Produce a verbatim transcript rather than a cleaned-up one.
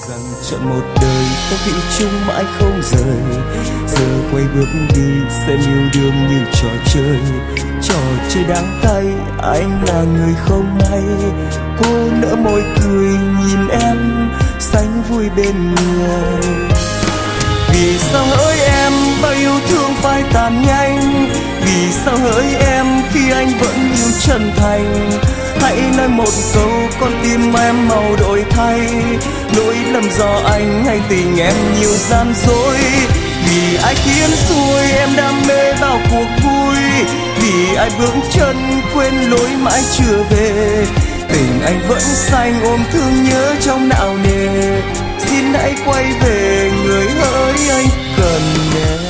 rằng chọn một đời ta thủy chung mãi không rời, giờ quay bước đi xem yêu đương như trò chơi, trò chơi đáng cay anh là người không hay. Cô nở môi cười nhìn em sánh vui bên người. Vì sao hỡi em bao yêu thương phai tàn nhanh, vì sao hỡi em khi anh vẫn yêu chân thành. Hãy nói một câu con tim em màu đổi thay, lỗi lầm do anh hay tình em nhiều gian dối. Vì ai khiến xuôi em đam mê vào cuộc vui, vì ai bước chân quên lối mãi chưa về. Tình anh vẫn xanh ôm thương nhớ trong não nề, xin hãy quay về người hỡi anh cần em.